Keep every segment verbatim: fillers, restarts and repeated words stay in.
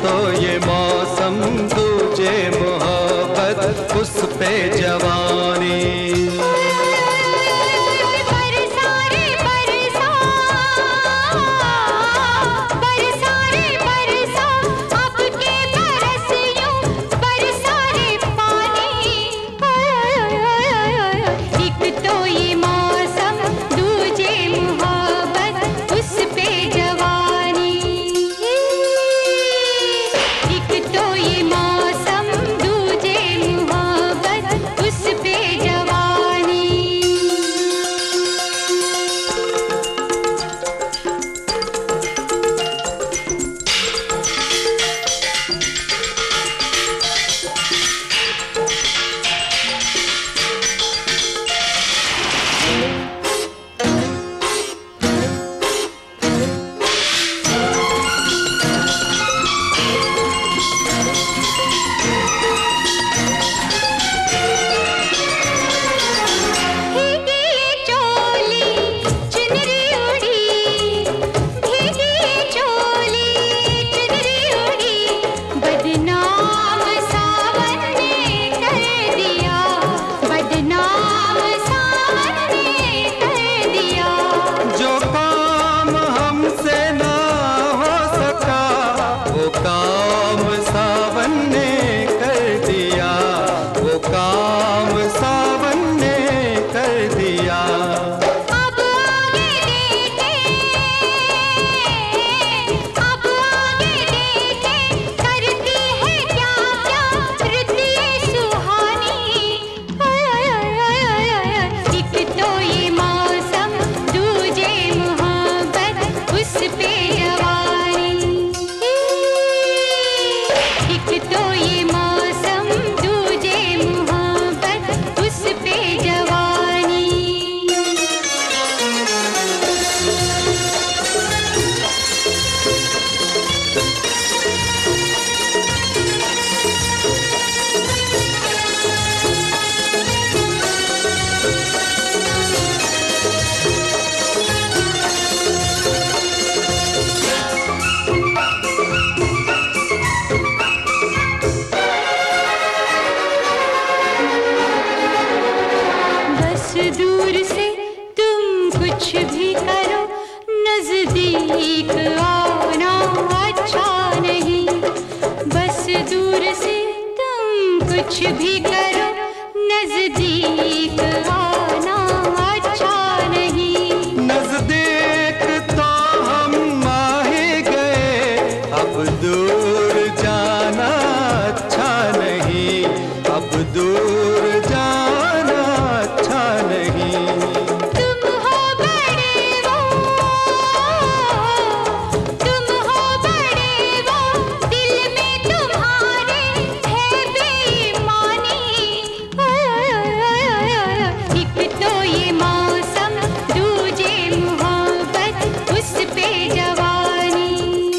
तो ये मौसम तुझे मोहब्बत उस पे जवानी। दूर से तुम कुछ भी करो, नजदीक आना अच्छा नहीं। बस दूर से तुम कुछ भी करो, नजदीक आना अच्छा नहीं। नजदीक तो हम आ ही गए, अब दूर जाना अच्छा नहीं, अब दूर जाना अच्छा नहीं। तुम हो बड़े वो, तुम हो बड़े वो, दिल में तुम्हारे है बेईमानी। एक तो ये मौसम, दूजे मोहब्बत उस पे जवानी।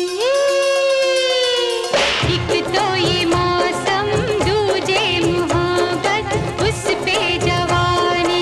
एक तो ये मौसम, दूजे मोहब्बत उस पे जवानी।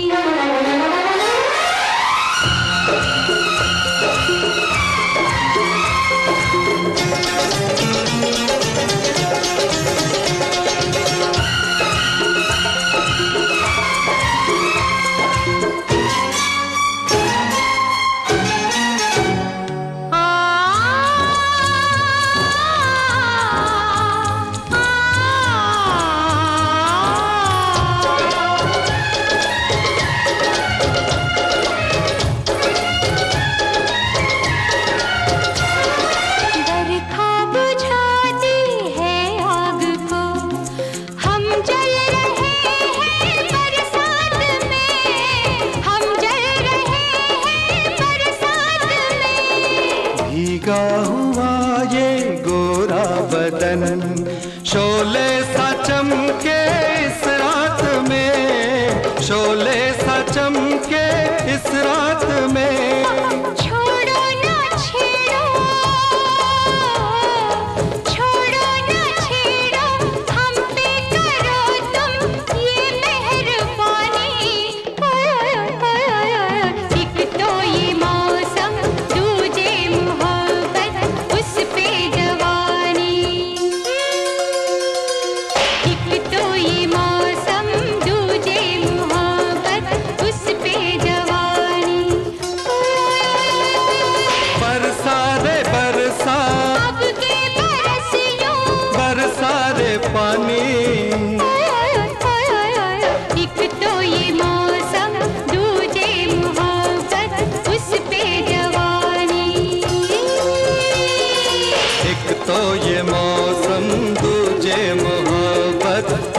बरखा बुझाती है आग को, हम जल रहे हैं बरसात में, हम जल रहे हैं बरसात में। भीगा हुआ ये गोरा बदन, शोले सा चमके इस रात में, शोले सा चमके इस रात में। छोड़ो ना छेड़ो, छोड़ो ना छेड़ो, हम पे करो तुम ये मेहरबानी। एक तो ये मौसम, दूजे मोहब्बत उस पे जवानी। तो ये मौसम तुझे मोहब्बत